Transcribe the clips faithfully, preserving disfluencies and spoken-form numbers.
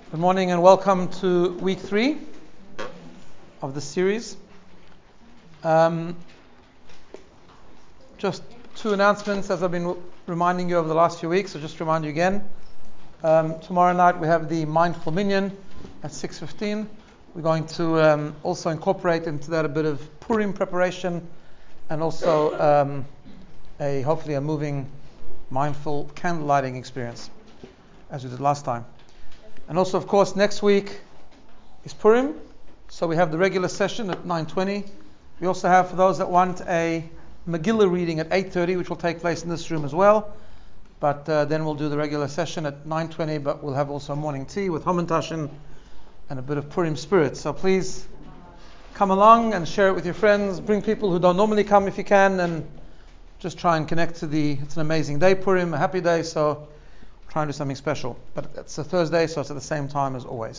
Good morning and welcome to week three of the series. Um, just two announcements as I've been w- reminding you over the last few weeks, so just to remind you again. Um, tomorrow night we have the Mindful Minyan at six fifteen. We're going to um, also incorporate into that a bit of Purim preparation and also um, a hopefully a moving, mindful candle lighting experience as we did last time. And also, of course, next week is Purim, so we have the regular session at nine twenty. We also have, for those that want, a Megillah reading at eight thirty, which will take place in this room as well. But uh, then we'll do the regular session at nine twenty, but we'll have also morning tea with Hamantashen and a bit of Purim spirit. So please come along and share it with your friends. Bring people who don't normally come if you can, and just try and connect to the, it's an amazing day, Purim, a happy day, so try and do something special. But it's a Thursday, so it's at the same time as always.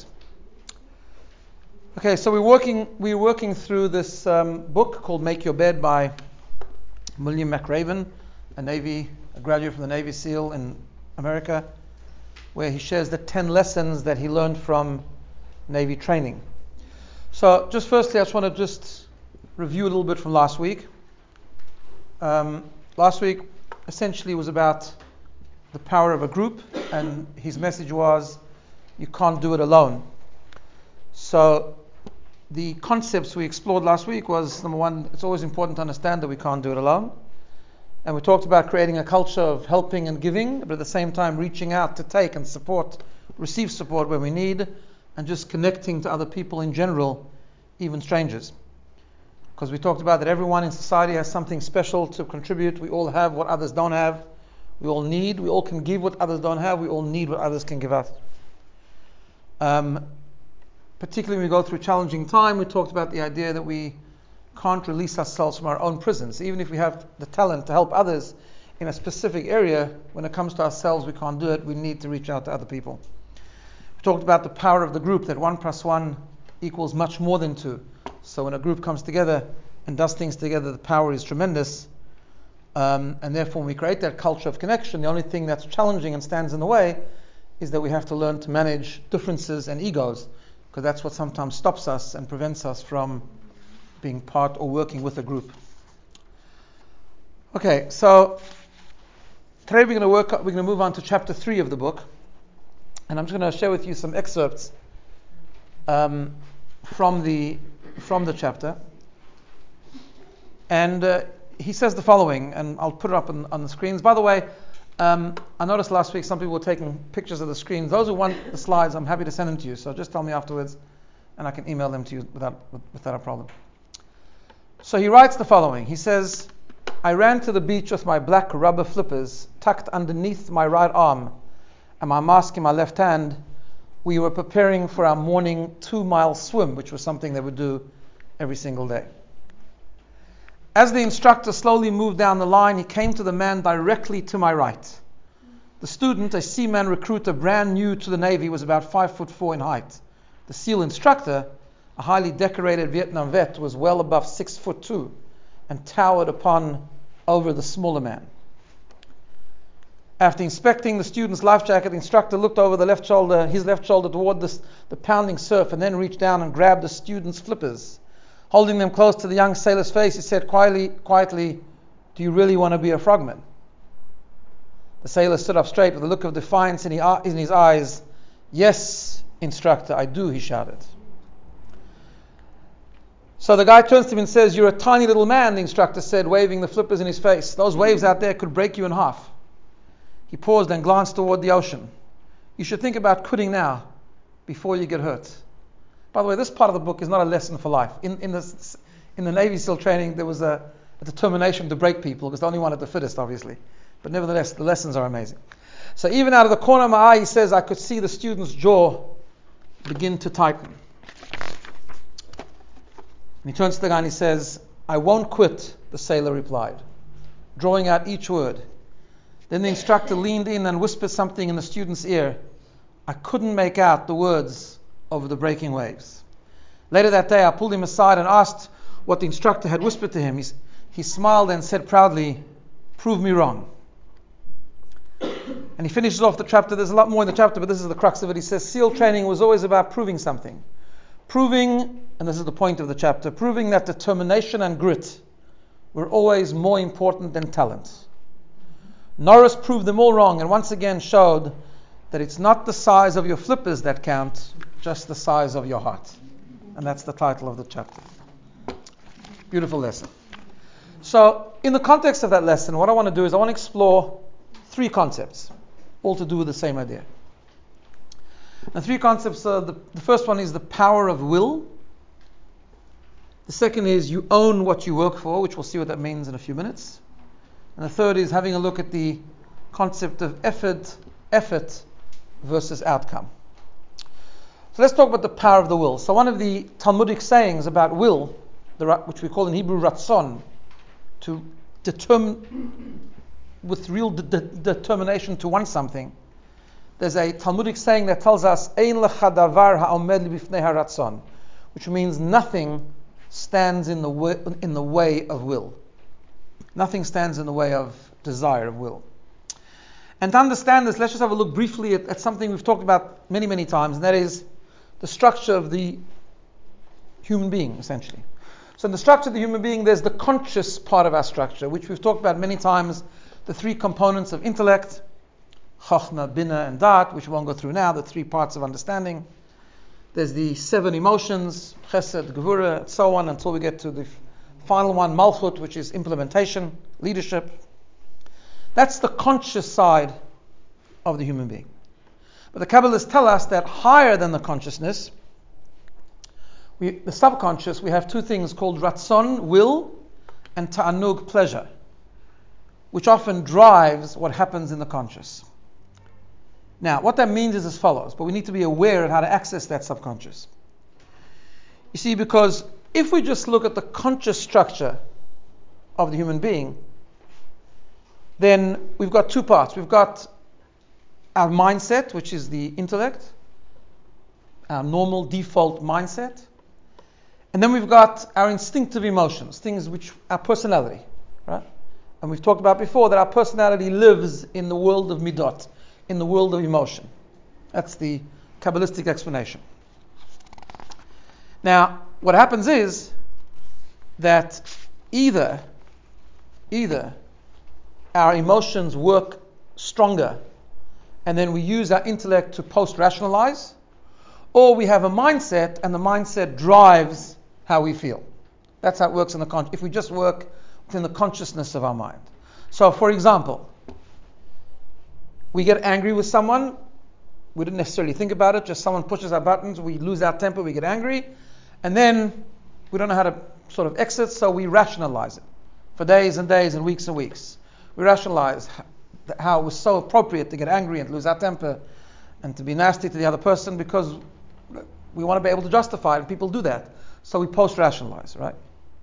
Okay, so we're working we're working through this um, book called Make Your Bed by William McRaven, a Navy a graduate from the Navy SEAL in America, where he shares the ten lessons that he learned from Navy training. So just firstly, I just want to just review a little bit from last week. Um, last week essentially was about the power of a group, and his message was, you can't do it alone. So the concepts we explored last week was, number one, it's always important to understand that we can't do it alone. And we talked about creating a culture of helping and giving, but at the same time reaching out to take and support, receive support where we need, and just connecting to other people in general, even strangers. Because we talked about that everyone in society has something special to contribute. We all have what others don't have. We all need, we all can give what others don't have. We all need what others can give us. Um, particularly when we go through a challenging time, we talked about the idea that we can't release ourselves from our own prisons. Even if we have the talent to help others in a specific area, when it comes to ourselves, we can't do it. We need to reach out to other people. We talked about the power of the group, that one plus one equals much more than two. So when a group comes together and does things together, the power is tremendous. Um, and therefore, when we create that culture of connection, the only thing that's challenging and stands in the way is that we have to learn to manage differences and egos, because that's what sometimes stops us and prevents us from being part or working with a group. Okay, so today we're going to work. We're going to move on to chapter three of the book, and I'm just going to share with you some excerpts um, from the from the chapter. And uh, he says the following, and I'll put it up on, on the screens. By the way, um, I noticed last week some people were taking pictures of the screens. Those who want the slides, I'm happy to send them to you. So just tell me afterwards, and I can email them to you without without a problem. So he writes the following. He says, I ran to the beach with my black rubber flippers tucked underneath my right arm and my mask in my left hand. We were preparing for our morning two-mile swim, which was something they would do every single day. As the instructor slowly moved down the line, he came to the man directly to my right. The student, a seaman recruiter brand new to the Navy, was about five foot four in height. The SEAL instructor, a highly decorated Vietnam vet, was well above six foot two and towered upon over the smaller man. After inspecting the student's life jacket, the instructor looked over the left shoulder, his left shoulder toward the, the pounding surf, and then reached down and grabbed the student's flippers. Holding them close to the young sailor's face, he said quietly, quietly, do you really want to be a frogman? The sailor stood up straight with a look of defiance in his eyes. Yes, instructor, I do, he shouted. So the guy turns to him and says, you're a tiny little man, the instructor said, waving the flippers in his face. Those waves out there could break you in half. He paused and glanced toward the ocean. You should think about quitting now, before you get hurt. By the way, this part of the book is not a lesson for life. In, in, the, in the Navy SEAL training, there was a, a determination to break people, because they only wanted the fittest, obviously. But nevertheless, the lessons are amazing. So even out of the corner of my eye, he says, I could see the student's jaw begin to tighten. And he turns to the guy and he says, I won't quit, the sailor replied, drawing out each word. Then the instructor leaned in and whispered something in the student's ear. I couldn't make out the words over the breaking waves. Later that day, I pulled him aside and asked what the instructor had whispered to him. He, he smiled and said proudly, prove me wrong. And he finishes off the chapter. There's a lot more in the chapter, but this is the crux of it. He says SEAL training was always about proving something. Proving, and this is the point of the chapter, proving that determination and grit were always more important than talent. Norris proved them all wrong and once again showed that it's not the size of your flippers that count, just the size of your heart. And that's the title of the chapter. Beautiful lesson. So, in the context of that lesson, what I want to do is I want to explore three concepts, all to do with the same idea. The three concepts are, the, the first one is the power of will. The second is you own what you work for, which we'll see what that means in a few minutes. And the third is having a look at the concept of effort, effort versus outcome. So let's talk about the power of the will. So one of the Talmudic sayings about will, the, which we call in Hebrew ratzon, to determine with real de- de- determination to want something. There's a Talmudic saying that tells us Ein lecha davar ha'omed bifnei haratzon, which means nothing stands in the way, in the way of will. Nothing stands in the way of desire, of will. And to understand this, let's just have a look briefly at, at something we've talked about many, many times, and that is the structure of the human being, essentially. So in the structure of the human being, there's the conscious part of our structure, which we've talked about many times, the three components of intellect, Chachma, Bina, and Dat, which we won't go through now, the three parts of understanding. There's the seven emotions, Chesed, Gevura, and so on, until we get to the final one, Malchut, which is implementation, leadership. That's the conscious side of the human being. But the Kabbalists tell us that higher than the consciousness, we, the subconscious, we have two things called Ratzon, will, and Ta'anug, pleasure, which often drives what happens in the conscious. Now, what that means is as follows, but we need to be aware of how to access that subconscious. You see, because if we just look at the conscious structure of the human being, then we've got two parts. We've got our mindset, which is the intellect, our normal default mindset. And then we've got our instinctive emotions, things which, our personality, right? And we've talked about before that our personality lives in the world of midot, in the world of emotion. That's the Kabbalistic explanation. Now, what happens is that either, either our emotions work stronger and then we use our intellect to post-rationalize, or we have a mindset and the mindset drives how we feel. That's how it works in the con- if we just work within the consciousness of our mind. So, for example, we get angry with someone, we didn't necessarily think about it, just someone pushes our buttons, we lose our temper, we get angry, and then we don't know how to sort of exit, so we rationalize it for days and days and weeks and weeks. We rationalize how it was so appropriate to get angry and lose our temper and to be nasty to the other person because we want to be able to justify it, and people do that. So we post-rationalize, right?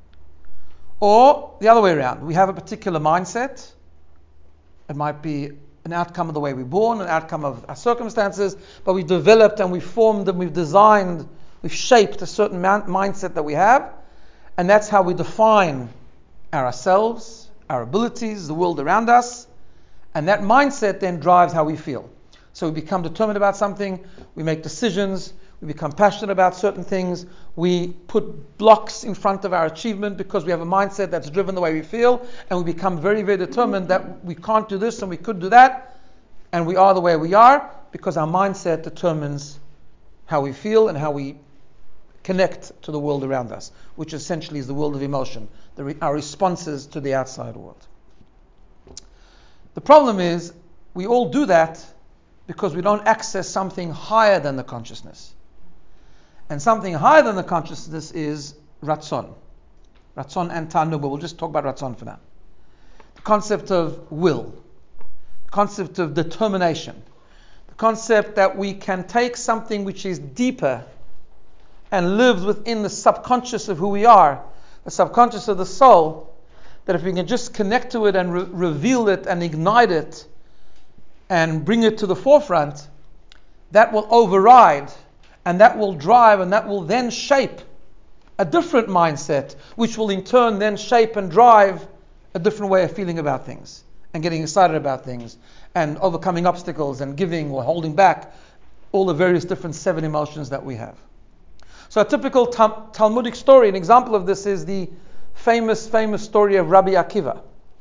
Or the other way around, we have a particular mindset. It might be an outcome of the way we're born, an outcome of our circumstances, but we've developed and we've formed and we've designed, we've shaped a certain man- mindset that we have, and that's how we define ourselves, our abilities, the world around us, and that mindset then drives how we feel. So we become determined about something, we make decisions, we become passionate about certain things, we put blocks in front of our achievement because we have a mindset that's driven the way we feel, and we become very, very determined that we can't do this and we could do that, and we are the way we are because our mindset determines how we feel and how we connect to the world around us, which essentially is the world of emotion, the re- our responses to the outside world. The problem is, we all do that because we don't access something higher than the consciousness. And something higher than the consciousness is Ratzon. Ratzon and Ta'anug, but we'll just talk about Ratzon for now. The concept of will, the concept of determination, the concept that we can take something which is deeper and lives within the subconscious of who we are, the subconscious of the soul, that if we can just connect to it and re- reveal it and ignite it and bring it to the forefront, that will override and that will drive and that will then shape a different mindset, which will in turn then shape and drive a different way of feeling about things and getting excited about things and overcoming obstacles and giving or holding back, all the various different seven emotions that we have. So a typical Tal- Talmudic story, an example of this is the famous, famous story of Rabbi Akiva.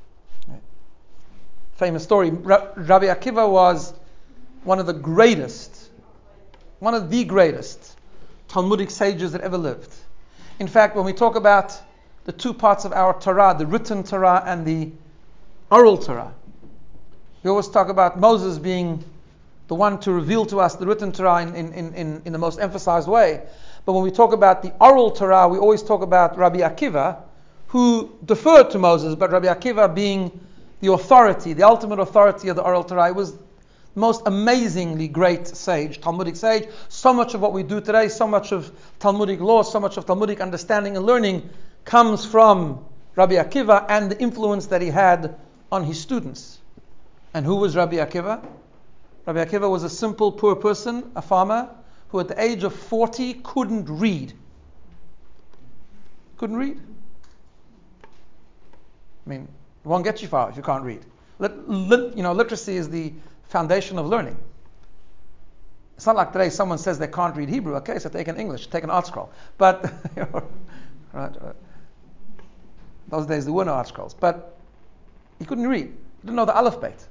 Famous story. Ra- Rabbi Akiva was one of the greatest, one of the greatest Talmudic sages that ever lived. In fact, when we talk about the two parts of our Torah, the written Torah and the oral Torah, we always talk about Moses being the one to reveal to us the written Torah in, in, in, in the most emphasized way. But when we talk about the oral Torah, we always talk about Rabbi Akiva, who deferred to Moses, but Rabbi Akiva being the authority, the ultimate authority of the oral Torah. He was the most amazingly great sage, Talmudic sage. So much of what we do today, so much of Talmudic law, so much of Talmudic understanding and learning comes from Rabbi Akiva and the influence that he had on his students. And who was Rabbi Akiva? Rabbi Akiva was a simple, poor person, a farmer, who at the age of forty couldn't read. Couldn't read. I mean, it won't get you far if you can't read. Lit, lit, you know, literacy is the foundation of learning. It's not like today someone says they can't read Hebrew. Okay, so take an English, take an art scroll. But right, right. Those days there were no art scrolls. But he couldn't read. He didn't know the Aleph Bet.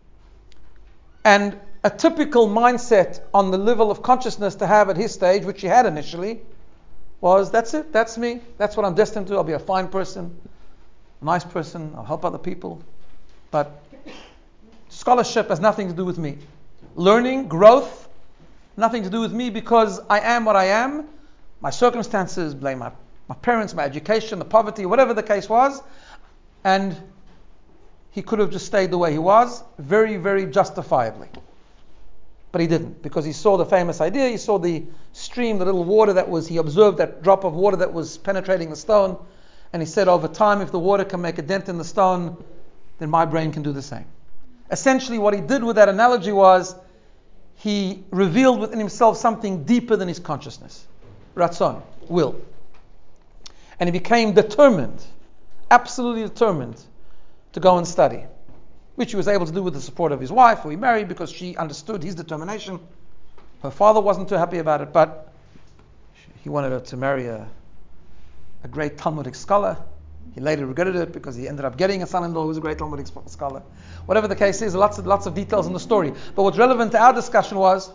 And a typical mindset on the level of consciousness to have at his stage, which he had initially, was that's it, that's me, that's what I'm destined to. I'll be a fine person, a nice person, I'll help other people. But scholarship has nothing to do with me. Learning, growth, nothing to do with me, because I am what I am. My circumstances, blame my, my parents, my education, the poverty, whatever the case was. And he could have just stayed the way he was, very, very justifiably. But he didn't, because he saw the famous idea, he saw the stream, the little water that was, he observed that drop of water that was penetrating the stone, and he said, over time, if the water can make a dent in the stone, then my brain can do the same. Essentially, what he did with that analogy was, he revealed within himself something deeper than his consciousness. Ratzon, will. And he became determined, absolutely determined, to go and study, which he was able to do with the support of his wife, who he married, because she understood his determination. Her father wasn't too happy about it, but he wanted her to marry a, a great Talmudic scholar. He later regretted it because he ended up getting a son-in-law who was a great Talmudic scholar. Whatever the case is, lots of lots of details in the story. But what's relevant to our discussion was,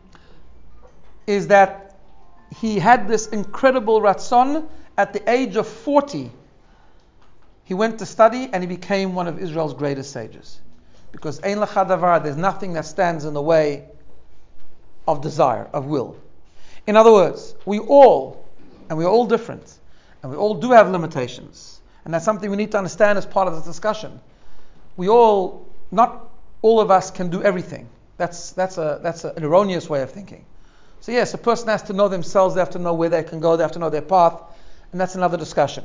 is that he had this incredible ratzon at the age of forty. He went to study and he became one of Israel's greatest sages. Because Ein Lecha Davar, there's nothing that stands in the way of desire, of will. In other words, we all, and we're all different, and we all do have limitations. And that's something we need to understand as part of this discussion. We all, not all of us can do everything. That's that's a that's a, an erroneous way of thinking. So yes, a person has to know themselves, they have to know where they can go, they have to know their path, and that's another discussion.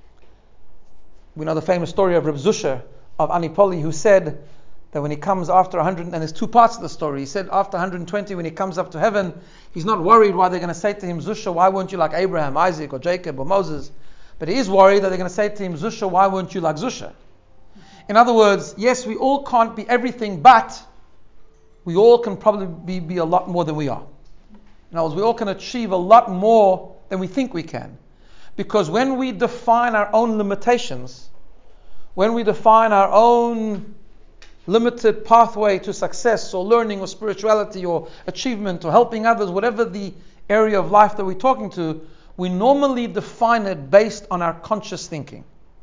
We know the famous story of Reb Zusha of Anipoli, who said that when he comes after one hundred, and there's two parts of the story, he said after one hundred twenty, when he comes up to heaven, he's not worried why they're going to say to him, Zusha, why weren't you like Abraham, Isaac, or Jacob, or Moses? But he is worried that they're going to say to him, Zusha, why weren't you like Zusha? In other words, yes, we all can't be everything, but we all can probably be, be a lot more than we are. In other words, we all can achieve a lot more than we think we can. Because when we define our own limitations, when we define our own limited pathway to success or learning or spirituality or achievement or helping others, whatever the area of life that we're talking to, we normally define it based on our conscious thinking,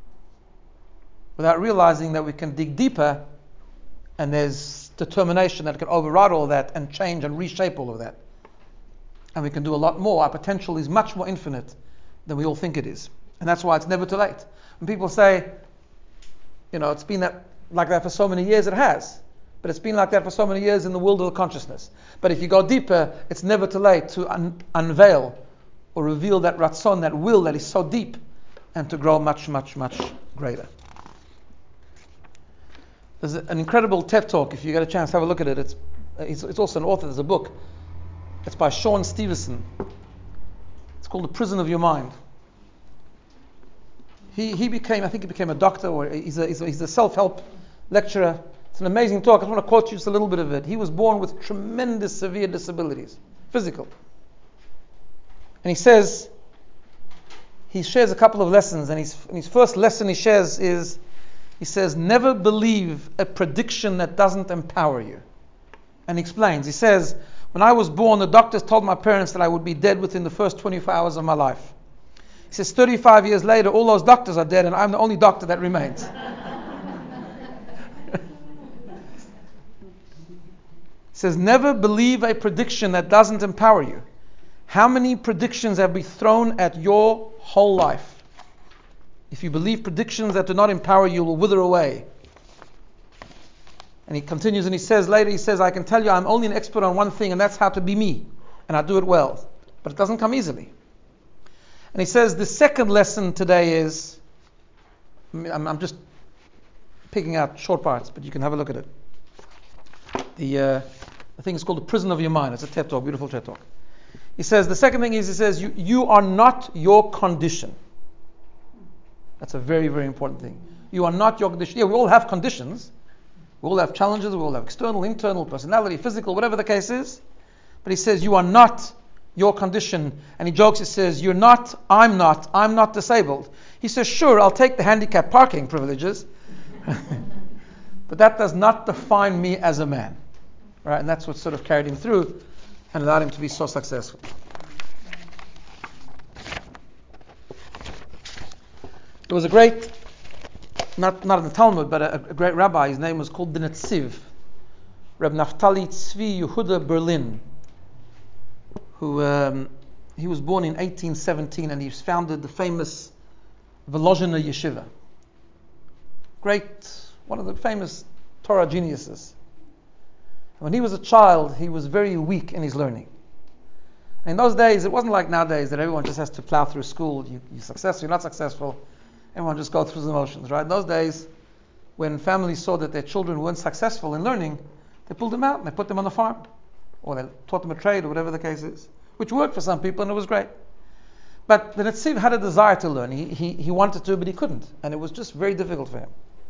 without realizing that we can dig deeper and there's determination that can override all that and change and reshape all of that. And we can do a lot more. Our potential is much more infinite than we all think it is. And that's why it's never too late. When people say, you know, it's been that, like that for so many years, it has. But it's been like that for so many years in the world of the consciousness. But if you go deeper, it's never too late to un- unveil or reveal that ratzon, that will that is so deep, and to grow much, much, much greater. There's an incredible TED Talk, if you get a chance, have a look at it. It's, it's, it's also an author, there's a book. It's by Sean Stevenson. It's called The Prison of Your Mind. He he became, I think he became a doctor, or he's a, he's a, he's a self-help lecturer. It's an amazing talk. I just want to quote you just a little bit of it. He was born with tremendous severe disabilities, physical. And he says, he shares a couple of lessons, and his, and his first lesson he shares is, he says, never believe a prediction that doesn't empower you. And he explains, he says, when I was born, the doctors told my parents that I would be dead within the first twenty-four hours of my life. He says, thirty-five years later, all those doctors are dead, and I'm the only doctor that remains. He says, never believe a prediction that doesn't empower you. How many predictions have been thrown at your whole life? If you believe predictions that do not empower you, will wither away. And he continues and he says later, he says, I can tell you I'm only an expert on one thing, and that's how to be me. And I do it well. But it doesn't come easily. And he says the second lesson today is, I'm, I'm just picking out short parts, but you can have a look at it. The, uh, the thing is called The Prison of Your Mind. It's a TED Talk, beautiful TED Talk. He says, the second thing is, he says, you, you are not your condition. That's a very, very important thing. You are not your condition. Yeah, we all have conditions. We all have challenges. We all have external, internal, personality, physical, whatever the case is. But he says, you are not your condition. And he jokes, he says, you're not, I'm not, I'm not disabled. He says, sure, I'll take the handicap parking privileges. But that does not define me as a man. Right? And that's what sort of carried him through and allowed him to be so successful. There was a great, not not in the Talmud, but a, a great rabbi. His name was called the Netziv, Reb Naftali Tzvi Yehuda Berlin, who um, he was born in eighteen seventeen, and he founded the famous Volozhina Yeshiva. Great, one of the famous Torah geniuses. When he was a child, he was very weak in his learning. And in those days, it wasn't like nowadays that everyone just has to plow through school. You, you're successful, you're not successful. Everyone just goes through the motions, right? In those days, when families saw that their children weren't successful in learning, they pulled them out and they put them on the farm. Or they taught them a trade or whatever the case is. Which worked for some people and it was great. But the Netziv had a desire to learn. He, he, he wanted to, but he couldn't. And it was just very difficult for him.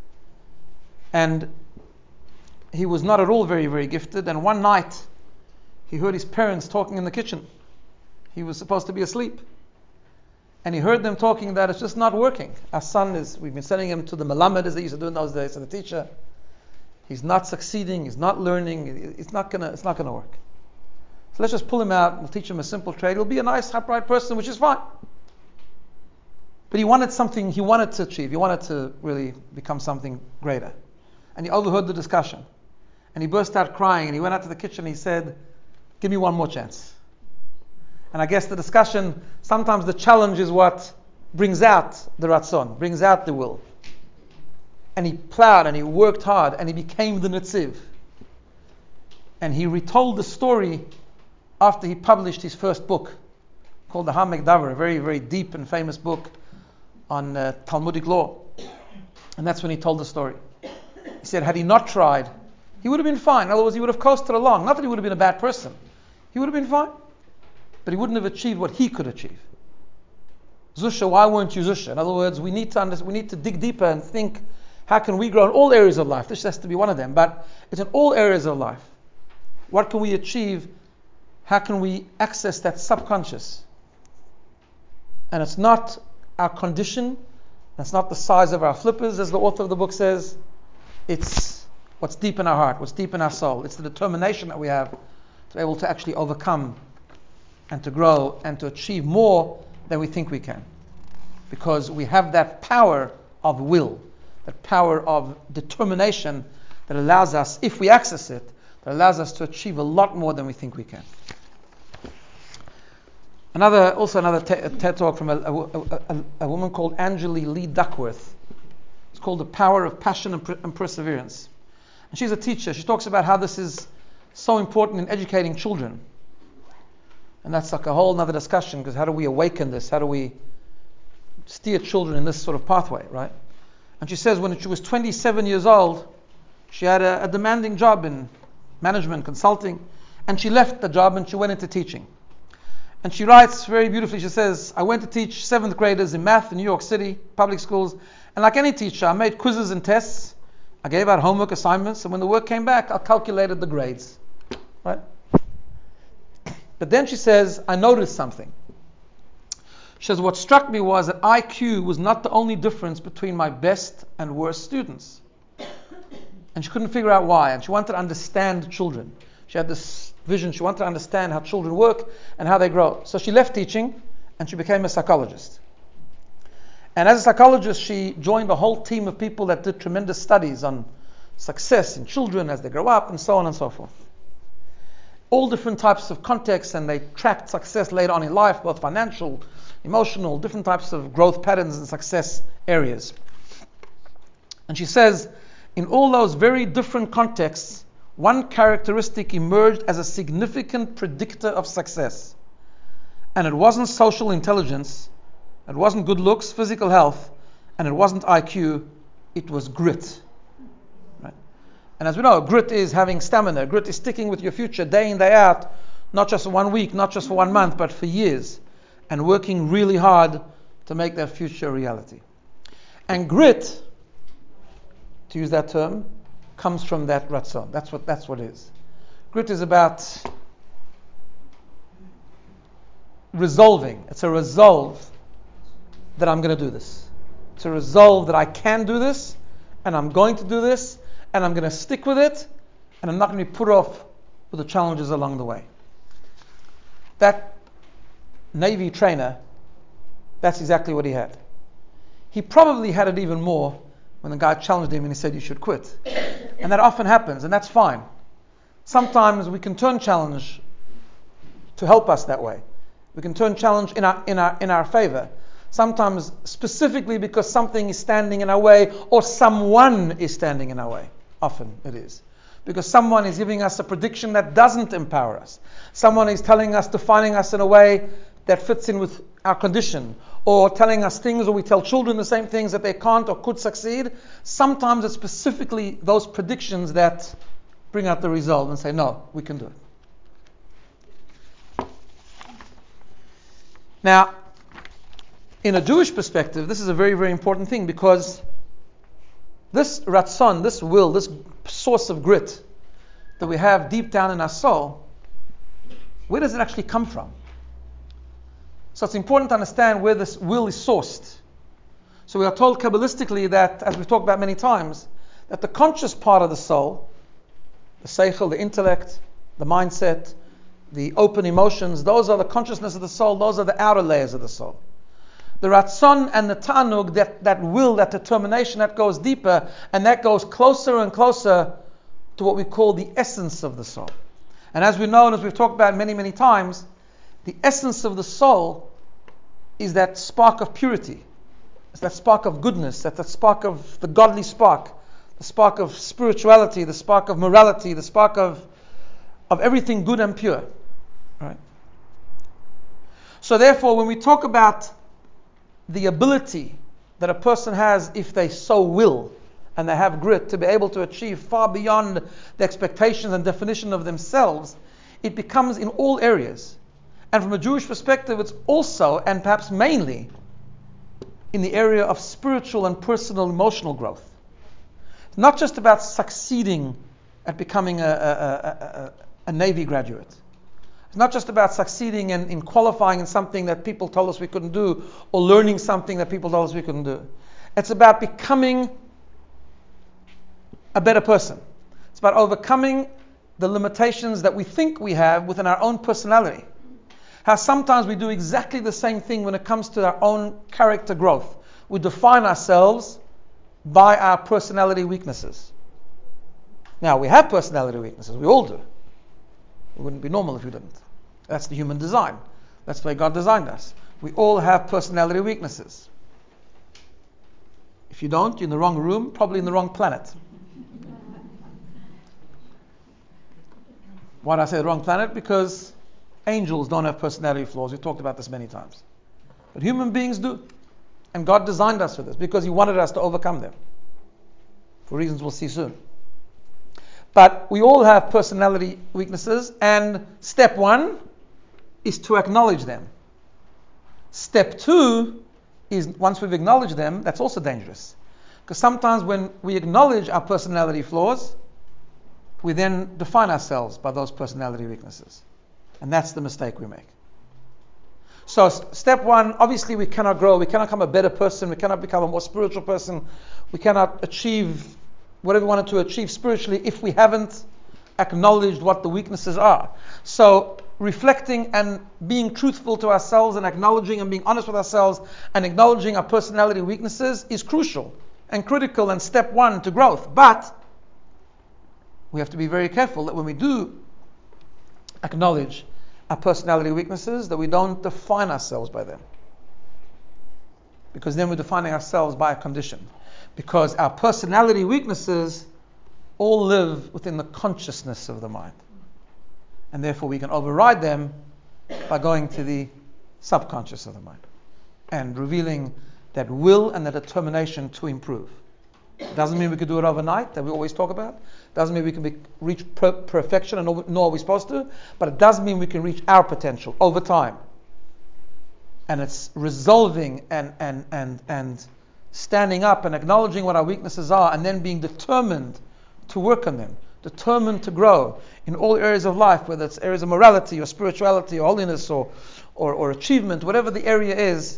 And he was not at all very, very gifted. And one night, he heard his parents talking in the kitchen. He was supposed to be asleep. And he heard them talking that it's just not working. Our son is, we've been sending him to the Melamed, as they used to do in those days, to the teacher. He's not succeeding, he's not learning, it's not gonna, it's not gonna work. So let's just pull him out, we'll teach him a simple trade. He'll be a nice, upright person, which is fine. But he wanted something, he wanted to achieve, he wanted to really become something greater. And he overheard the discussion. And he burst out crying, and he went out to the kitchen and he said, give me one more chance. And I guess the discussion, sometimes the challenge is what brings out the ratzon, brings out the will. And he plowed and he worked hard and he became the Netziv. And he retold the story after he published his first book called the Ha'amek Davar, a very, very deep and famous book on uh, Talmudic law. And that's when he told the story. He said, had he not tried, he would have been fine. In other words, he would have coasted along. Not that he would have been a bad person. He would have been fine. But he wouldn't have achieved what he could achieve. Zusha, why weren't you Zusha? In other words, we need to understand, we need to dig deeper and think, how can we grow in all areas of life? This has to be one of them, but it's in all areas of life. What can we achieve? How can we access that subconscious? And it's not our condition, it's not the size of our flippers, as the author of the book says. It's what's deep in our heart, what's deep in our soul. It's the determination that we have to be able to actually overcome and to grow and to achieve more than we think we can. Because we have that power of will, that power of determination that allows us, if we access it, that allows us to achieve a lot more than we think we can. Another, also another te- TED talk from a, a, a, a woman called Angeli Lee Duckworth. It's called The Power of Passion and, per- and Perseverance. And she's a teacher. She talks about how this is so important in educating children. And that's like a whole other discussion, because how do we awaken this? How do we steer children in this sort of pathway, right? And she says when she was twenty-seven years old, she had a, a demanding job in management, consulting, and she left the job and she went into teaching. And she writes very beautifully, she says, I went to teach seventh graders in math in New York City, public schools, and like any teacher, I made quizzes and tests, I gave out homework assignments, and when the work came back, I calculated the grades. Right? But then she says, I noticed something. She says, what struck me was that I Q was not the only difference between my best and worst students. And she couldn't figure out why. And she wanted to understand children. She had this vision. She wanted to understand how children work and how they grow. So she left teaching and she became a psychologist. And as a psychologist, she joined a whole team of people that did tremendous studies on success in children as they grow up and so on and so forth. All different types of contexts, and they tracked success later on in life, both financial, emotional, different types of growth patterns and success areas. And she says, in all those very different contexts, one characteristic emerged as a significant predictor of success. And it wasn't social intelligence, it wasn't good looks, physical health, and it wasn't I Q, it was grit. Right? And as we know, grit is having stamina. Grit is sticking with your future day in, day out, not just for one week, not just for one month, but for years, and working really hard to make that future a reality. And grit, to use that term, comes from that ratzon. That's what that's what it is. Grit is about resolving. It's a resolve that I'm going to do this. It's a resolve that I can do this, and I'm going to do this, and I'm going to stick with it, and I'm not going to be put off with the challenges along the way. That Navy trainer, that's exactly what he had. He probably had it even more when the guy challenged him and he said, you should quit. And that often happens, and that's fine. Sometimes we can turn challenge to help us that way. We can turn challenge in our in our in our favor. Sometimes specifically because something is standing in our way, or someone is standing in our way. Often it is. Because someone is giving us a prediction that doesn't empower us. Someone is telling us, defining us in a way that fits in with our condition, or telling us things, or we tell children the same things that they can't or could succeed. Sometimes it's specifically those predictions that bring out the result and say, no, we can do it. Now, in a Jewish perspective, this is a very, very important thing, because this ratzon, this will, this source of grit that we have deep down in our soul, where does it actually come from? So it's important to understand where this will is sourced. So we are told Kabbalistically that, as we've talked about many times, that the conscious part of the soul, the seichel, the intellect, the mindset, the open emotions, those are the consciousness of the soul, those are the outer layers of the soul. The ratzon and the tanug, that, that will, that determination, that goes deeper, and that goes closer and closer to what we call the essence of the soul. And as we know, and as we've talked about many, many times, the essence of the soul is that spark of purity. It's that spark of goodness, that, that spark of the godly spark, the spark of spirituality, the spark of morality, the spark of, of everything good and pure. Right? So therefore, when we talk about the ability that a person has, if they so will, and they have grit, to be able to achieve far beyond the expectations and definition of themselves, it becomes in all areas. And from a Jewish perspective, it's also, and perhaps mainly, in the area of spiritual and personal emotional growth. It's not just about succeeding at becoming a, a, a, a, a Navy graduate. It's not just about succeeding in, in qualifying in something that people told us we couldn't do, or learning something that people told us we couldn't do. It's about becoming a better person. It's about overcoming the limitations that we think we have within our own personality. How sometimes we do exactly the same thing when it comes to our own character growth. We define ourselves by our personality weaknesses. Now, we have personality weaknesses. We all do. It wouldn't be normal if we didn't. That's the human design. That's the way God designed us. We all have personality weaknesses. If you don't, you're in the wrong room, probably in the wrong planet. Why did I say the wrong planet? Because angels don't have personality flaws. We've talked about this many times. But human beings do. And God designed us for this because He wanted us to overcome them. For reasons we'll see soon. But we all have personality weaknesses, and step one is to acknowledge them. Step two is, once we've acknowledged them, that's also dangerous. Because sometimes when we acknowledge our personality flaws, we then define ourselves by those personality weaknesses. And that's the mistake we make. So step one, obviously we cannot grow, we cannot become a better person, we cannot become a more spiritual person, we cannot achieve whatever we wanted to achieve spiritually if we haven't acknowledged what the weaknesses are. So reflecting and being truthful to ourselves and acknowledging and being honest with ourselves and acknowledging our personality weaknesses is crucial and critical and step one to growth. But we have to be very careful that when we do acknowledge our personality weaknesses, that we don't define ourselves by them. Because then we're defining ourselves by a condition. Because our personality weaknesses all live within the consciousness of the mind. And therefore we can override them by going to the subconscious of the mind and revealing that will and that determination to improve. Doesn't mean we could do it overnight, that we always talk about. Doesn't mean we can be, reach per- perfection, and nor are we supposed to. But it does mean we can reach our potential over time. And it's resolving and and and and standing up and acknowledging what our weaknesses are, and then being determined to work on them, determined to grow in all areas of life, whether it's areas of morality or spirituality or holiness or or, or achievement, whatever the area is.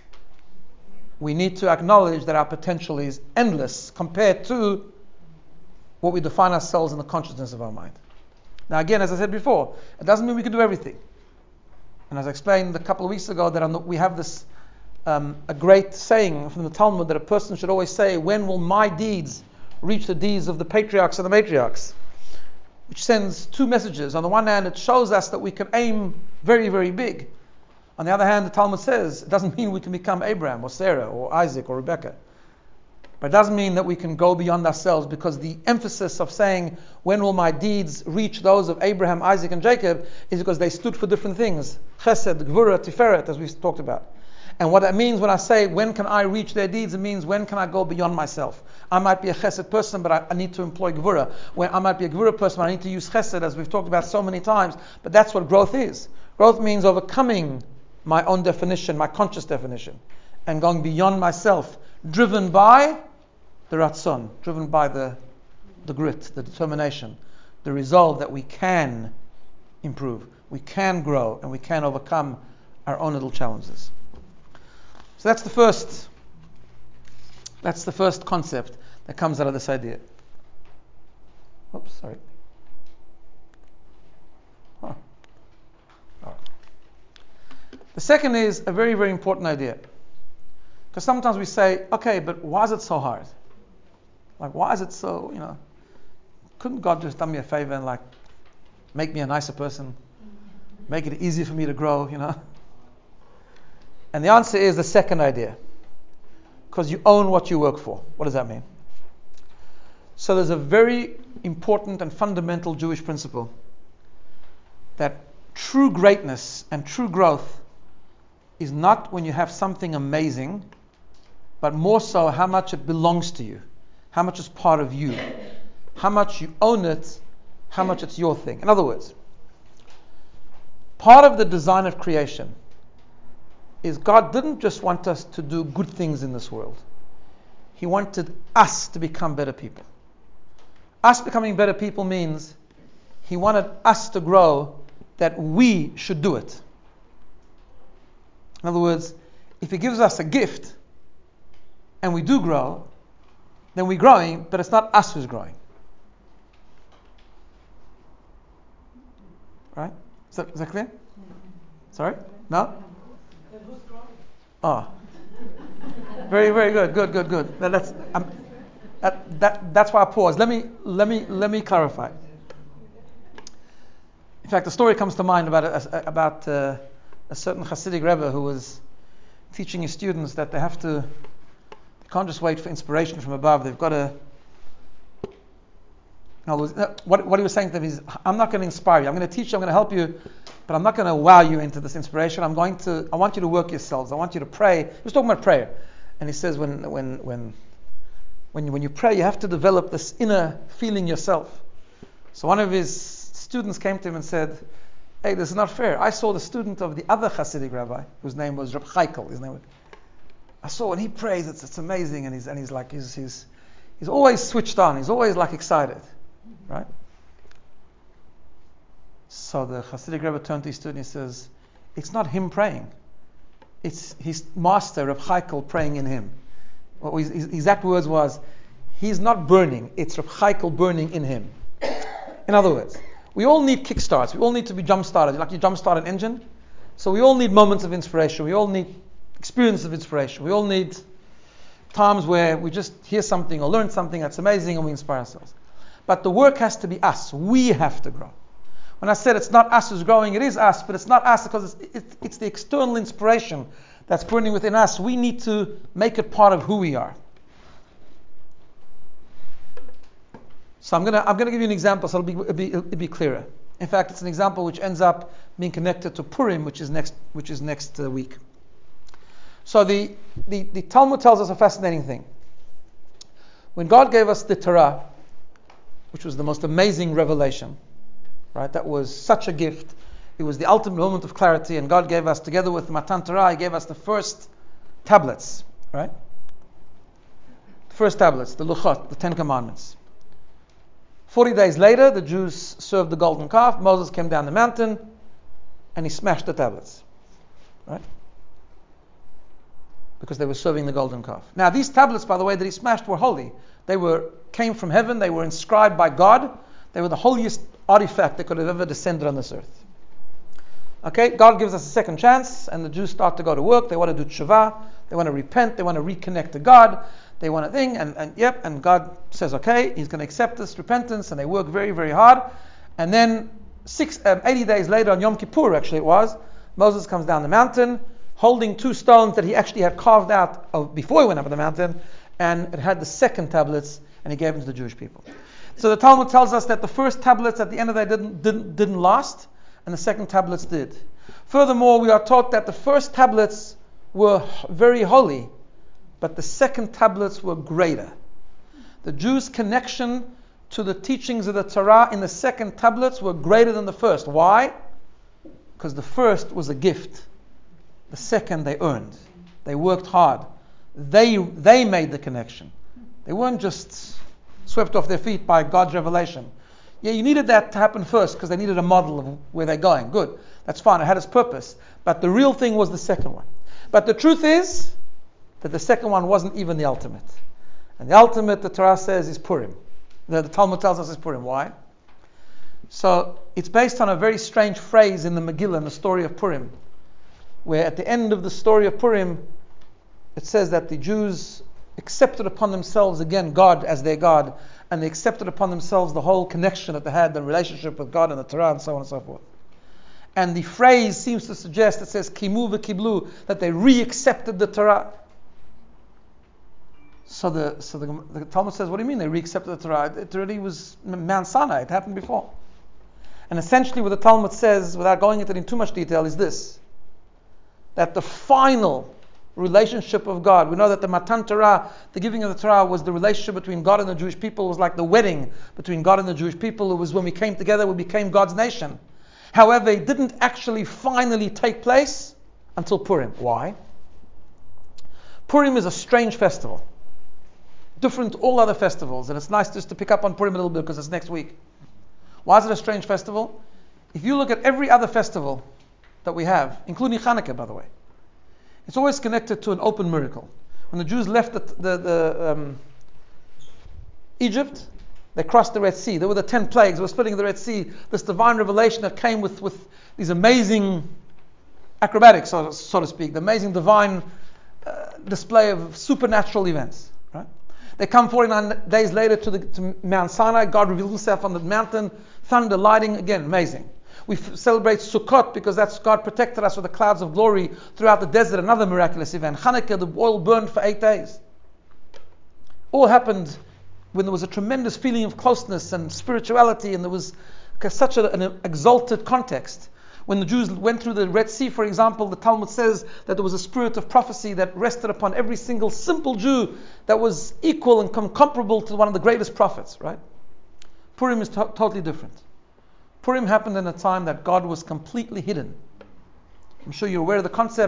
We need to acknowledge that our potential is endless compared to what we define ourselves in the consciousness of our mind. Now again, as I said before, it doesn't mean we can do everything. And as I explained a couple of weeks ago, that the, we have this um, a great saying from the Talmud that a person should always say, when will my deeds reach the deeds of the patriarchs and the matriarchs? Which sends two messages. On the one hand, it shows us that we can aim very, very big. On the other hand, the Talmud says it doesn't mean we can become Abraham or Sarah or Isaac or Rebecca. But it doesn't mean that we can go beyond ourselves, because the emphasis of saying, when will my deeds reach those of Abraham, Isaac, and Jacob, is because they stood for different things. Chesed, Gvura, Tiferet, as we talked about. And what that means when I say, when can I reach their deeds, it means, when can I go beyond myself? I might be a Chesed person, but I, I need to employ Gvura. When I might be a Gvura person, but I need to use Chesed, as we've talked about so many times. But that's what growth is. Growth means overcoming my own definition, my conscious definition, and going beyond myself, driven by the ratzon, driven by the, the grit, the determination, the resolve that we can improve, we can grow, and we can overcome our own little challenges. So that's the first, that's the first concept that comes out of this idea. Oops, sorry. Huh. Oh. The second is a very, very important idea. Because sometimes we say, okay, but why is it so hard? Like, why is it so, you know, couldn't God just done me a favor and like make me a nicer person? Make it easier for me to grow, you know? And the answer is the second idea. Because you own what you work for. What does that mean? So there's a very important and fundamental Jewish principle that true greatness and true growth is not when you have something amazing, but more so how much it belongs to you, how much is part of you, how much you own it, how much it's your thing. In other words, part of the design of creation is God didn't just want us to do good things in this world. He wanted us to become better people. Us becoming better people means He wanted us to grow, that we should do it. In other words, if He gives us a gift and we do grow, then we're growing, but it's not us who's growing. Right? Is that, is that clear? Sorry? No? Oh. Very, very good. Good, good, good. That, that's um, that, that, that's why I paused. Let me let me let me clarify. In fact, a story comes to mind about a, about uh, a certain Hasidic Rebbe who was teaching his students that they have to, they can't just wait for inspiration from above. They've got to. In other words, what, what he was saying to them is, I'm not going to inspire you. I'm going to teach you. I'm going to help you, but I'm not going to wow you into this inspiration. I'm going to. I want you to work yourselves. I want you to pray. He was talking about prayer, and he says when when when when you, when you pray, you have to develop this inner feeling yourself. So one of his students came to him and said, "Hey, this is not fair. I saw the student of the other Hasidic rabbi, whose name was Reb Chaikel. His name was, I saw when he prays, it's it's amazing, and he's and he's like he's he's he's always switched on. He's always like excited, right? So the Hasidic Rebbe turned to his student and he says, "It's not him praying; it's his master, Reb Chaikel, praying in him." Well, his, his exact words was, "He's not burning; it's Reb Chaikel burning in him." In other words, we all need kickstarts. We all need to be jump started, like you jump start an engine. So we all need moments of inspiration. We all need experience of inspiration. We all need times where we just hear something or learn something that's amazing and we inspire ourselves. But the work has to be us. We have to grow. When I said it's not us who's growing, it is us, but it's not us because it's, it's, it's the external inspiration that's burning within us. We need to make it part of who we are. So I'm gonna I'm gonna give you an example, so it'll be it'll be, it'll be clearer. In fact, it's an example which ends up being connected to Purim, which is next which is next uh, week. So the, the the Talmud tells us a fascinating thing. When God gave us the Torah, which was the most amazing revelation, right? That was such a gift. It was the ultimate moment of clarity, and God gave us, together with Matan Torah, He gave us the first tablets, right? The first tablets, the Luchot, the Ten Commandments. Forty days later, the Jews served the golden calf. Moses came down the mountain, and he smashed the tablets, right? Because they were serving the golden calf. Now, these tablets, by the way, that he smashed were holy. They were came from heaven. They were inscribed by God. They were the holiest artifact that could have ever descended on this earth. Okay, God gives us a second chance, and the Jews start to go to work. They want to do tshuva. They want to repent. They want to reconnect to God. They want a thing, and, and yep, and God says, okay, He's going to accept this repentance, and they work very, very hard. And then six, um, eighty days later, on Yom Kippur, actually it was, Moses comes down the mountain, holding two stones that he actually had carved out of before he went up the mountain, and it had the second tablets, and he gave them to the Jewish people. So the Talmud tells us that the first tablets at the end of the day didn't, didn't, didn't last, and the second tablets did. Furthermore, we are taught that the first tablets were very holy, but the second tablets were greater. The Jews' connection to the teachings of the Torah in the second tablets were greater than the first. Why? Because the first was a gift. The second they earned. They worked hard. They they made the connection. They weren't just swept off their feet by God's revelation. Yeah, you needed that to happen first because they needed a model of where they're going. Good. That's fine. It had its purpose. But the real thing was the second one. But the truth is that the second one wasn't even the ultimate. And the ultimate, the Torah says, is Purim. The, the Talmud tells us is Purim. Why? So it's based on a very strange phrase in the Megillah, in the story of Purim, where at the end of the story of Purim, it says that the Jews accepted upon themselves again God as their God, and they accepted upon themselves the whole connection that they had, the relationship with God and the Torah, and so on and so forth. And the phrase seems to suggest, it says, Kimu v'kiblu, that they re-accepted the Torah. So the so the, the Talmud says, what do you mean they re-accepted the Torah? It already was Mount Sinai, it happened before. And essentially what the Talmud says, without going into it in too much detail, is this: that the final relationship of God, we know that the Matan Torah, the giving of the Torah, was the relationship between God and the Jewish people. It was like the wedding between God and the Jewish people. It was when we came together, we became God's nation. However, it didn't actually finally take place until Purim. Why? Purim is a strange festival, different to all other festivals, and it's nice just to pick up on Purim a little bit because it's next week. Why is it a strange festival? If you look at every other festival that we have, including Hanukkah, by the way, it's always connected to an open miracle. When the Jews left the, the, the um, Egypt, they crossed the Red Sea. There were the ten plagues. They were splitting the Red Sea. This divine revelation that came with, with these amazing acrobatics, so, so to speak, the amazing divine uh, display of supernatural events. Right? They come forty-nine days later to, the, to Mount Sinai. God revealed Himself on the mountain, thunder, lightning, again, amazing. We f- celebrate Sukkot because that's God protected us with the clouds of glory throughout the desert, another miraculous event. Hanukkah, the oil burned for eight days. All happened when there was a tremendous feeling of closeness and spirituality, and there was such a, an exalted context. When the Jews went through the Red Sea, for example, the Talmud says that there was a spirit of prophecy that rested upon every single simple Jew that was equal and com- comparable to one of the greatest prophets, right? Purim is to- totally different. Purim happened in a time that God was completely hidden. I'm sure you're aware of the concept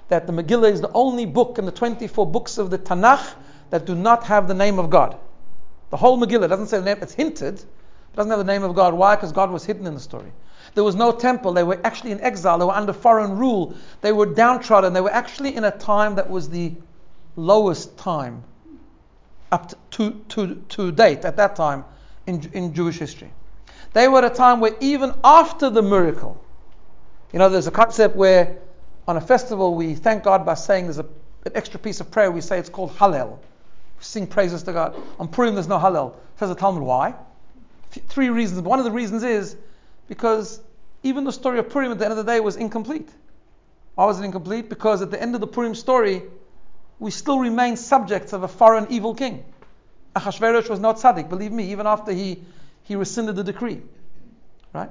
that the Megillah is the only book in the twenty-four books of the Tanakh that do not have the name of God. The whole Megillah doesn't say the name, it's hinted, it doesn't have the name of God. Why? Because God was hidden in the story. There was no temple, they were actually in exile, they were under foreign rule, they were downtrodden, they were actually in a time that was the lowest time up to, to, to, to date at that time in, in Jewish history. They were at a time where even after the miracle, you know, there's a concept where on a festival we thank God by saying there's a, an extra piece of prayer, we say it's called Hallel. We sing praises to God. On Purim there's no Hallel. Says the Talmud, why? Three reasons. One of the reasons is because even the story of Purim at the end of the day was incomplete. Why was it incomplete? Because at the end of the Purim story, we still remain subjects of a foreign evil king. Achashverosh was not tzaddik, believe me, even after he, he rescinded the decree. Right?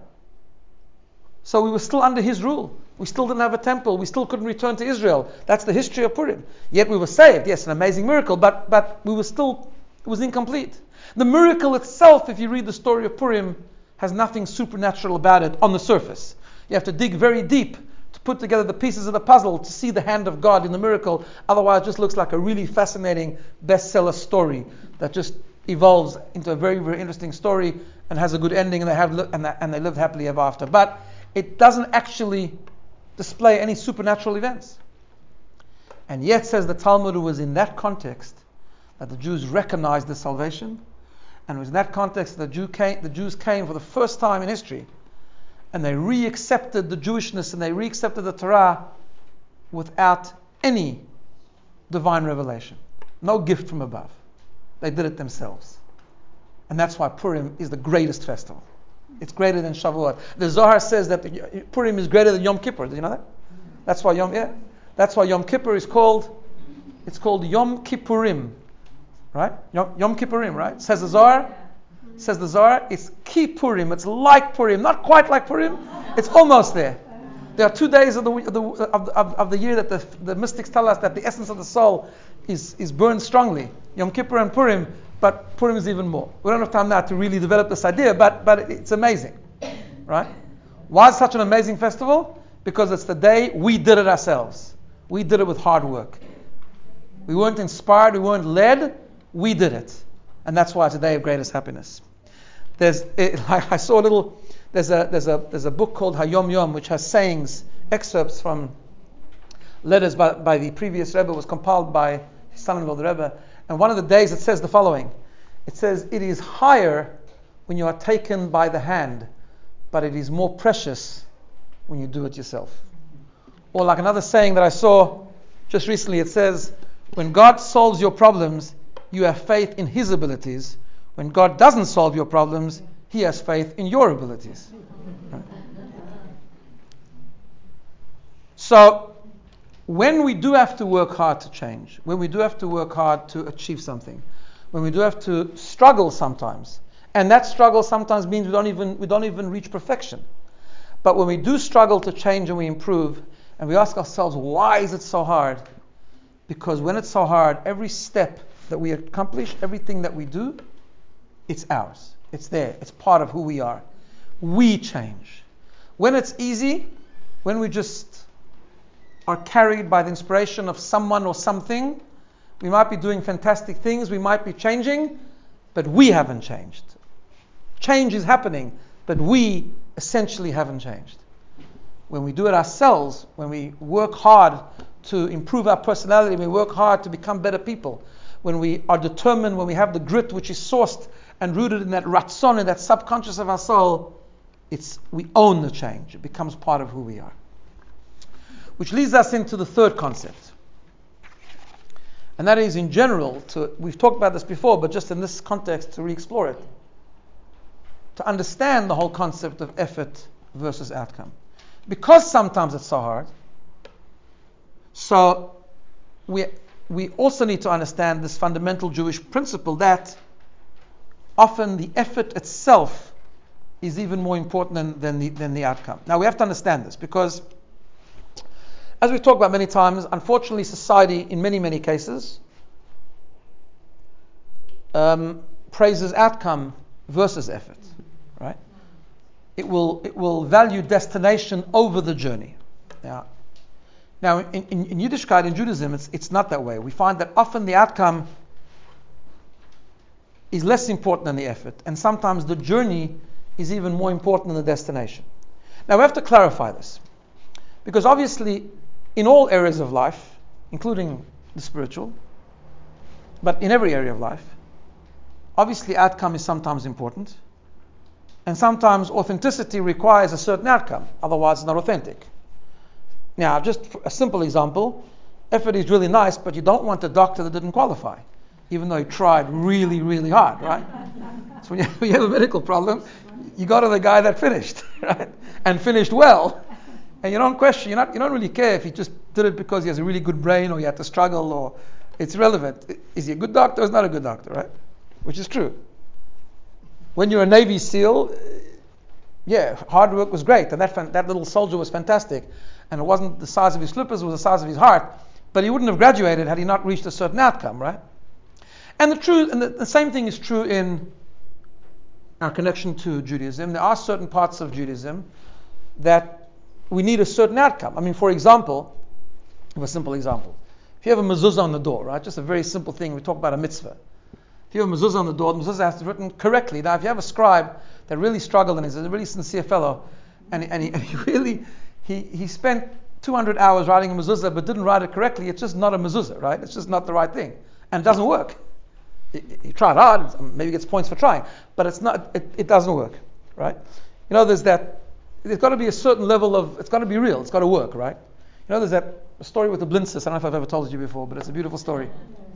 So we were still under his rule. We still didn't have a temple. We still couldn't return to Israel. That's the history of Purim. Yet we were saved. Yes, an amazing miracle, but but we were still, it was incomplete. The miracle itself, if you read the story of Purim, has nothing supernatural about it on the surface. You have to dig very deep to put together the pieces of the puzzle to see the hand of God in the miracle. Otherwise, it just looks like a really fascinating bestseller story that just evolves into a very, very interesting story and has a good ending, and they have li- and, that, and they lived happily ever after. But it doesn't actually display any supernatural events. And yet, says the Talmud, it was in that context that the Jews recognized the salvation, and it was in that context that the, Jew came, the Jews came for the first time in history, and they re-accepted the Jewishness and they re-accepted the Torah without any divine revelation. No gift from above. They did it themselves. And that's why Purim is the greatest festival. It's greater than Shavuot. The Zohar says that the, Purim is greater than Yom Kippur. Did you know that? That's why Yom yeah. That's why Yom Kippur is called it's called Yom Kippurim. Right? Yom, Yom Kippurim, right? Says the Zohar. Says the Zohar, it's Kippurim. It's like Purim, not quite like Purim. It's almost there. There are two days of the of the, of, of, of the year that the, the mystics tell us that the essence of the soul is, is burned strongly. Yom Kippur and Purim, but Purim is even more. We don't have time now to really develop this idea, but but it's amazing, right? Why is it such an amazing festival? Because it's the day we did it ourselves. We did it with hard work. We weren't inspired, we weren't led, we did it. And that's why it's a day of greatest happiness. There's, it, like I saw a little, there's a there's a there's a book called Hayom Yom, which has sayings, excerpts from letters by, by the previous Rebbe, was compiled by his son-in-law, the Rebbe. And one of the days it says the following. It says, it is higher when you are taken by the hand, but it is more precious when you do it yourself. Or like another saying that I saw just recently, it says, when God solves your problems, you have faith in His abilities. When God doesn't solve your problems, He has faith in your abilities. Right? So, when we do have to work hard to change, when we do have to work hard to achieve something, when we do have to struggle sometimes, and that struggle sometimes means we don't even we don't even reach perfection. But when we do struggle to change and we improve, and we ask ourselves, why is it so hard? Because when it's so hard, every step that we accomplish, everything that we do, it's ours. It's there. It's part of who we are. We change. When it's easy, when we just are carried by the inspiration of someone or something, we might be doing fantastic things, we might be changing, but we haven't changed. Change is happening, but we essentially haven't changed. When we do it ourselves, when we work hard to improve our personality, when we work hard to become better people, when we are determined, when we have the grit which is sourced and rooted in that ratzon, in that subconscious of our soul, it's we own the change. It becomes part of who we are. Which leads us into the third concept. And that is, in general, to, we've talked about this before, but just in this context to re-explore it. To understand the whole concept of effort versus outcome. Because sometimes it's so hard, so we we also need to understand this fundamental Jewish principle that often the effort itself is even more important than, than, the, than the outcome. Now we have to understand this because, as we've talked about many times, unfortunately society, in many, many cases, um, praises outcome versus effort, right? It will it will value destination over the journey. Now, Now, in, in, in Yiddishkeit, in Judaism, it's, it's not that way. We find that often the outcome is less important than the effort, and sometimes the journey is even more important than the destination. Now, we have to clarify this, because obviously, in all areas of life, including the spiritual, but in every area of life, obviously outcome is sometimes important, and sometimes authenticity requires a certain outcome, otherwise it's not authentic. Now, just a simple example, effort is really nice, but you don't want a doctor that didn't qualify, even though he tried really, really hard, right? So when you, when you have a medical problem, you go to the guy that finished, right? And finished well. And you don't question, you're not, you don't really care if he just did it because he has a really good brain or he had to struggle, or it's irrelevant. Is he a good doctor or is he not a good doctor, right? Which is true. When you're a Navy SEAL, yeah, hard work was great, and that that little soldier was fantastic. And it wasn't the size of his slippers, it was the size of his heart. But he wouldn't have graduated had he not reached a certain outcome, right? And the truth, and the, the same thing is true in our connection to Judaism. There are certain parts of Judaism that we need a certain outcome. I mean, for example, a simple example. If you have a mezuzah on the door, right? Just a very simple thing. We talk about a mitzvah. If you have a mezuzah on the door, the mezuzah has to be written correctly. Now, if you have a scribe that really struggled and is a really sincere fellow, and, and, he, and he really He he spent two hundred hours writing a mezuzah but didn't write it correctly, it's just not a mezuzah, right? It's just not the right thing. And it doesn't work. He, he tried hard, maybe gets points for trying, but it's not. It, it doesn't work, right? You know, there's that, there's got to be a certain level of, it's got to be real, it's got to work, right? You know, there's that story with the blintzes. I don't know if I've ever told you before, but it's a beautiful story.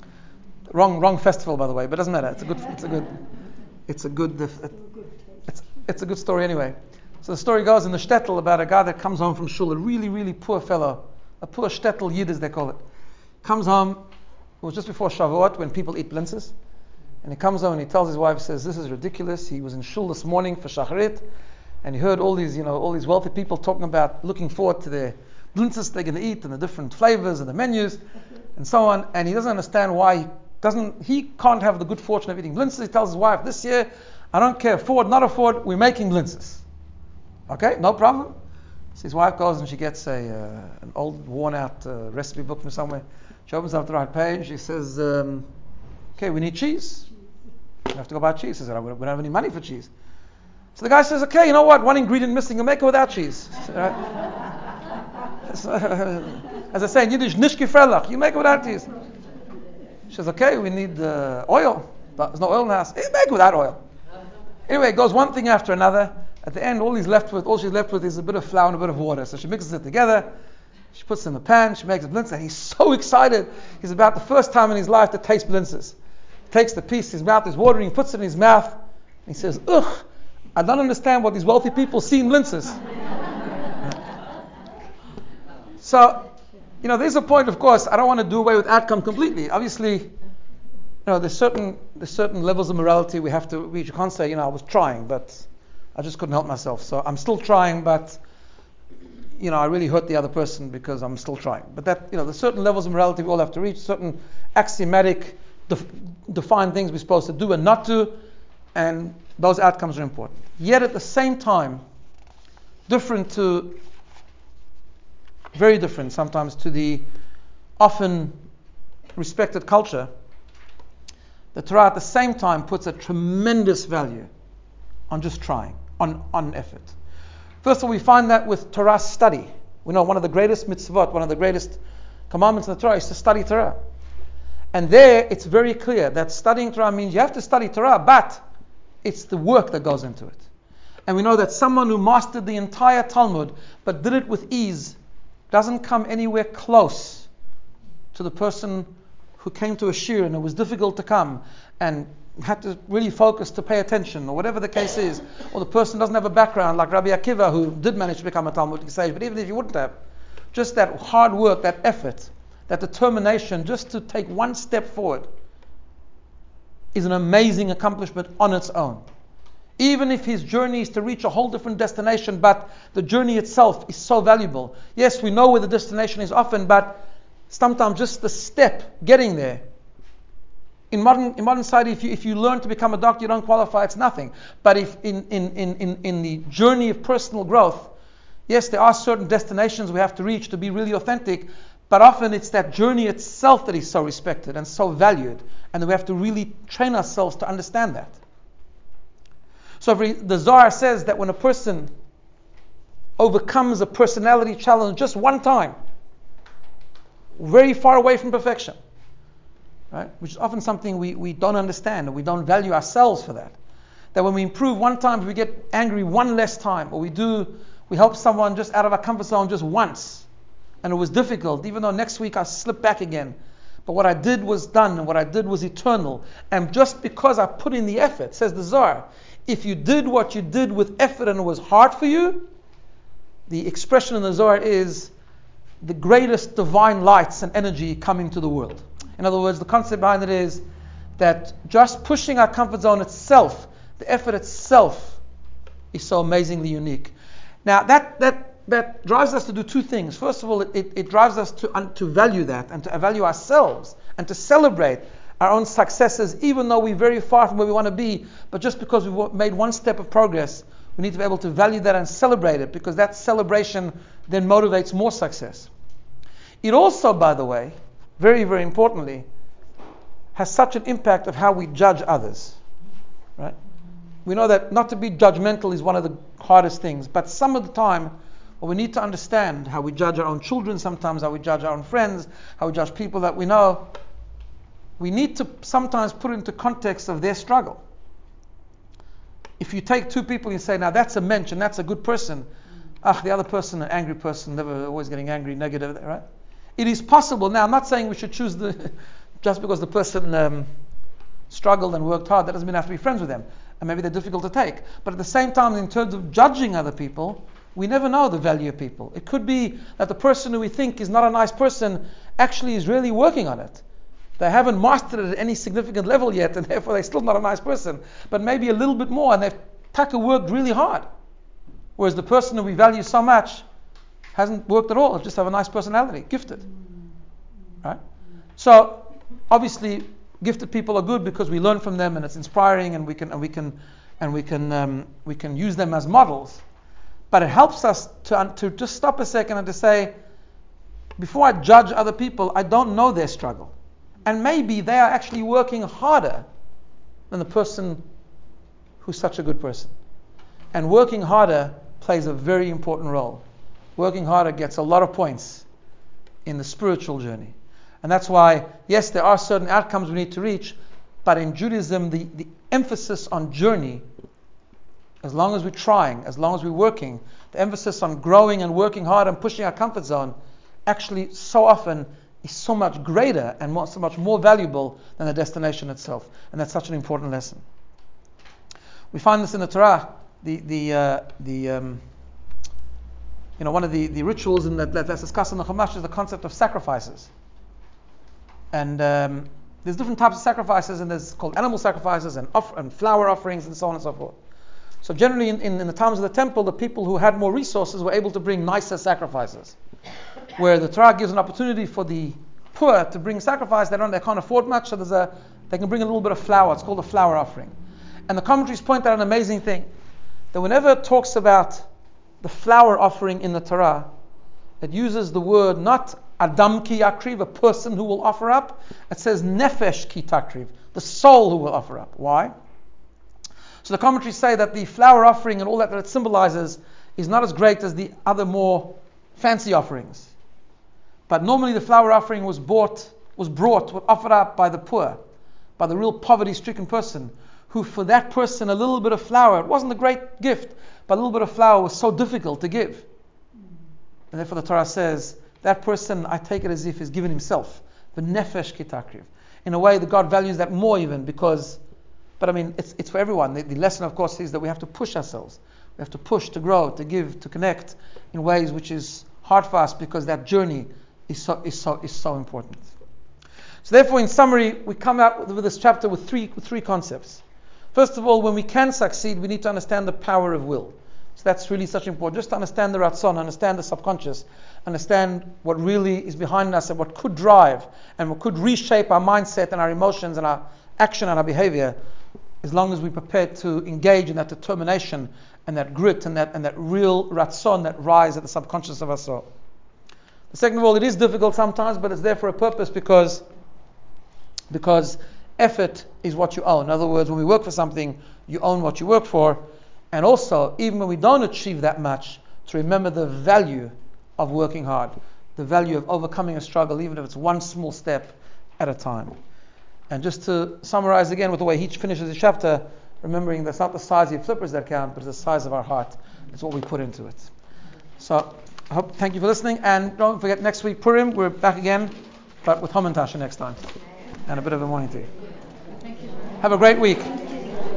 Wrong wrong festival, by the way, but it doesn't matter. It's a good, it's a good, it's a good, it's, it's a good story anyway. So the story goes in the shtetl about a guy that comes home from shul, a really, really poor fellow, a poor shtetl yid as they call it. Comes home, it was just before Shavuot when people eat blintzes, and he comes home and he tells his wife, he says, this is ridiculous. He was in shul this morning for Shacharit, and he heard all these, you know, all these wealthy people talking about looking forward to their blintzes they're going to eat and the different flavors and the menus and so on, and he doesn't understand why he doesn't, he can't have the good fortune of eating blintzes. He tells his wife, this year, I don't care, afford, not afford, we're making blintzes. Okay, no problem. So his wife goes and she gets a uh, an old, worn-out uh, recipe book from somewhere. She opens up the right page. She says, um, "Okay, we need cheese. We have to go buy cheese." She said, "We don't have any money for cheese." So the guy says, "Okay, you know what? One ingredient missing. You'll make it without cheese." Right? As I say in Yiddish, "Nicht gefrelach." You make it without cheese. She says, "Okay, we need uh, oil. There's no oil in the house. You make it without oil." Anyway, it goes one thing after another. At the end, all he's left with, all she's left with is a bit of flour and a bit of water. So she mixes it together. She puts it in the pan. She makes a blintzes, and he's so excited. He's about the first time in his life to taste blintzes. He takes the piece, his mouth is watering. He puts it in his mouth. And he says, "Ugh, I don't understand what these wealthy people see in blintzes." So, you know, there's a point. Of course, I don't want to do away with outcome completely. Obviously, you know, there's certain there's certain levels of morality we have to reach. You can't say, you know, I was trying, but I just couldn't help myself. So I'm still trying, but, you know, I really hurt the other person because I'm still trying. But that, you know, there's certain levels of morality we all have to reach, certain axiomatic, def- defined things we're supposed to do and not do, and those outcomes are important. Yet at the same time, different to, very different sometimes to the often respected culture, the Torah at the same time puts a tremendous value on just trying, on, on effort. First of all, we find that with Torah study. We know one of the greatest mitzvot, one of the greatest commandments in the Torah is to study Torah. And there, it's very clear that studying Torah means you have to study Torah, but it's the work that goes into it. And we know that someone who mastered the entire Talmud, but did it with ease, doesn't come anywhere close to the person who came to a shir and it was difficult to come and had to really focus to pay attention, or whatever the case is, or the person doesn't have a background like Rabbi Akiva, who did manage to become a Talmudic sage, but even if he wouldn't have, just that hard work, that effort, that determination just to take one step forward is an amazing accomplishment on its own. Even if his journey is to reach a whole different destination, but the journey itself is so valuable. Yes, we know where the destination is often, but sometimes just the step getting there. In modern in modern society, if you if you learn to become a doctor, you don't qualify, it's nothing. But if in in, in, in, in the journey of personal growth, Yes, there are certain destinations we have to reach to be really authentic, but often it's that journey itself that is so respected and so valued, and we have to really train ourselves to understand that. So if the Zohar says that when a person overcomes a personality challenge just one time, very far away from perfection, right? Which is often something we, we don't understand, and we don't value ourselves for that. That when we improve one time, if we get angry one less time, or we do, we help someone just out of our comfort zone just once, and it was difficult, even though next week I slip back again. But what I did was done, and what I did was eternal. And just because I put in the effort, says the Zohar, if you did what you did with effort and it was hard for you, the expression in the Zohar is the greatest divine lights and energy coming to the world. In other words, the concept behind it is that just pushing our comfort zone itself, the effort itself, is so amazingly unique. Now, that that that drives us to do two things. First of all, it, it, it drives us to, un, to value that and to value ourselves and to celebrate our own successes, even though we're very far from where we want to be. But just because we've made one step of progress, we need to be able to value that and celebrate it, because that celebration then motivates more success. It also, by the way, very, very importantly, has such an impact of how we judge others. Right? We know that not to be judgmental is one of the hardest things, but some of the time, well, we need to understand how we judge our own children, sometimes how we judge our own friends, how we judge people that we know. We need to sometimes put it into context of their struggle. If you take two people and you say, now that's a mensch and that's a good person, ah, the other person, an angry person, never always getting angry, negative, right? It is possible. Now, I'm not saying we should choose the, just because the person um, struggled and worked hard, that doesn't mean I have to be friends with them. And maybe they're difficult to take. But at the same time, in terms of judging other people, we never know the value of people. It could be that the person who we think is not a nice person actually is really working on it. They haven't mastered it at any significant level yet, and therefore they're still not a nice person. But maybe a little bit more, and they've taka worked really hard. Whereas the person who we value so much hasn't worked at all, just have a nice personality, gifted. Right? So obviously gifted people are good because we learn from them and it's inspiring, and we can and we can and we can um, we can use them as models. But it helps us to to just stop a second and to say, before I judge other people, I don't know their struggle. And maybe they are actually working harder than the person who's such a good person. And working harder plays a very important role. Working harder gets a lot of points in the spiritual journey. And that's why, yes, there are certain outcomes we need to reach, but in Judaism, the, the emphasis on journey, as long as we're trying, as long as we're working, the emphasis on growing and working hard and pushing our comfort zone, actually so often is so much greater and more, so much more valuable than the destination itself. And that's such an important lesson. We find this in the Torah. The the uh, the um, you know one of the, the rituals in that, that's discussed in the Chumash is the concept of sacrifices. And um, there's different types of sacrifices, and there's called animal sacrifices and off, and flower offerings and so on and so forth. So generally, in, in, in the times of the temple, the people who had more resources were able to bring nicer sacrifices. Where the Torah gives an opportunity for the poor to bring sacrifice, they don't, they can't afford much, so there's a, they can bring a little bit of flour. It's called a flour offering. And the commentaries point out an amazing thing, that whenever it talks about the flour offering in the Torah, it uses the word not Adam ki yakriv, a person who will offer up. It says nefesh ki takriv, the soul who will offer up. Why? So the commentaries say that the flour offering and all that that it symbolizes is not as great as the other more fancy offerings. But normally the flour offering was bought, was brought, was offered up by the poor, by the real poverty-stricken person, who for that person a little bit of flour, it wasn't a great gift, but a little bit of flour was so difficult to give. And therefore the Torah says, that person, I take it as if he's given himself. The nefesh ki takriv. In a way that God values that more even, because, but I mean, it's it's for everyone. The, the lesson, of course, is that we have to push ourselves. We have to push, to grow, to give, to connect in ways which is hard for us, because that journey is so is so is so important. So therefore, in summary, we come out with, with this chapter with three with three concepts. First of all, when we can succeed, we need to understand the power of will. So that's really such important. Just to understand the Ratzon, understand the subconscious, understand what really is behind us and what could drive and what could reshape our mindset and our emotions and our action and our behavior, as long as we're prepared to engage in that determination and that grit and that and that real ratzon that rise at the subconscious of our soul. The second of all, it is difficult sometimes, but it's there for a purpose because because effort is what you own. In other words, when we work for something, you own what you work for. And also, even when we don't achieve that much, to remember the value of working hard, the value of overcoming a struggle, even if it's one small step at a time. And just to summarize again with the way he finishes the chapter, remembering that's not the size of your flippers that count, but it's the size of our heart. It's what we put into it. So, I hope, thank you for listening. And don't forget, next week, Purim, we're back again, but with Hamantasha next time. And a bit of a morning tea. Have a great week.